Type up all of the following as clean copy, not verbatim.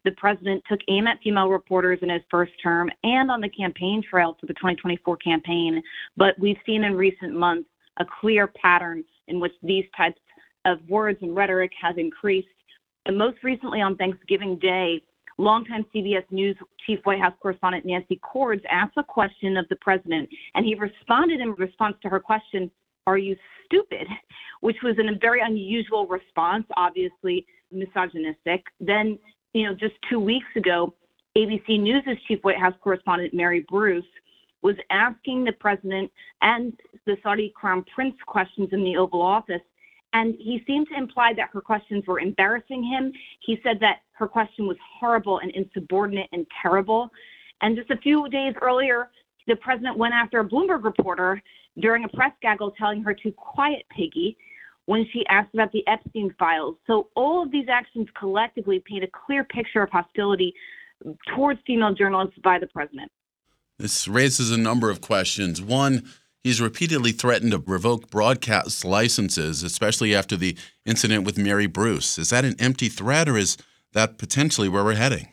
the president took aim at female reporters in his first term and on the campaign trail for the 2024 campaign. But we've seen in recent months a clear pattern in which these types of words and rhetoric has increased. And most recently on Thanksgiving Day, longtime CBS News chief White House correspondent Nancy Cordes asked a question of the president, and he responded in response to her question, "Are you stupid?" which was a very unusual response, obviously misogynistic. Then, just 2 weeks ago, ABC News' chief White House correspondent Mary Bruce was asking the president and the Saudi Crown Prince questions in the Oval Office, and he seemed to imply that her questions were embarrassing him. He said that her question was horrible and insubordinate and terrible. And just a few days earlier, the president went after a Bloomberg reporter during a press gaggle, telling her to quiet piggy when she asked about the Epstein files. So all of these actions collectively paint a clear picture of hostility towards female journalists by the president. This raises a number of questions. One, he's repeatedly threatened to revoke broadcast licenses, especially after the incident with Mary Bruce. Is that an empty threat, or is that potentially where we're heading?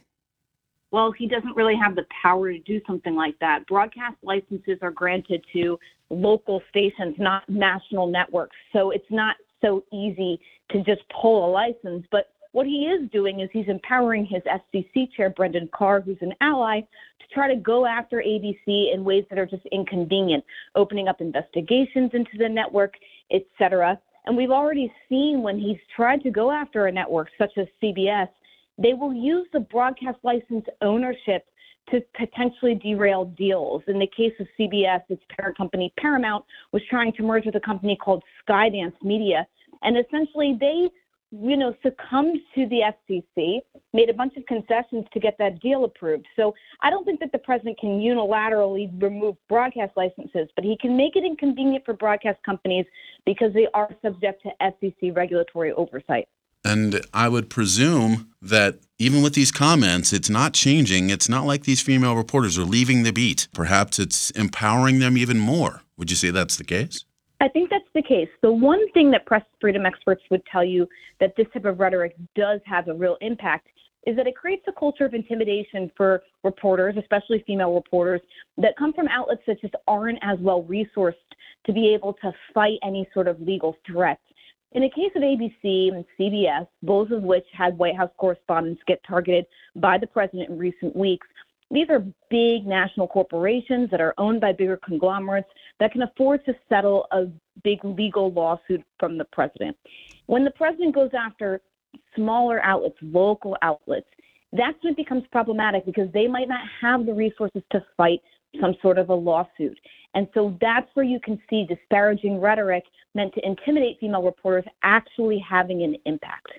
Well, he doesn't really have the power to do something like that. Broadcast licenses are granted to local stations, not national networks. So it's not so easy to just pull a license. But what he is doing is he's empowering his FCC chair, Brendan Carr, who's an ally, to try to go after ABC in ways that are just inconvenient, opening up investigations into the network, et cetera. And we've already seen when he's tried to go after a network such as CBS, they will use the broadcast license ownership to potentially derail deals. In the case of CBS, its parent company Paramount was trying to merge with a company called Skydance Media. And essentially they, succumbed to the FCC, made a bunch of concessions to get that deal approved. So I don't think that the president can unilaterally remove broadcast licenses, but he can make it inconvenient for broadcast companies because they are subject to FCC regulatory oversight. And I would presume that even with these comments, it's not changing. It's not like these female reporters are leaving the beat. Perhaps it's empowering them even more. Would you say that's the case? I think that's the case. The one thing that press freedom experts would tell you that this type of rhetoric does have a real impact is that it creates a culture of intimidation for reporters, especially female reporters, that come from outlets that just aren't as well resourced to be able to fight any sort of legal threats. In the case of ABC and CBS, both of which had White House correspondents get targeted by the president in recent weeks, these are big national corporations that are owned by bigger conglomerates that can afford to settle a big legal lawsuit from the president. When the president goes after smaller outlets, local outlets, that's when it becomes problematic because they might not have the resources to fight some sort of a lawsuit. And so that's where you can see disparaging rhetoric meant to intimidate female reporters actually having an impact.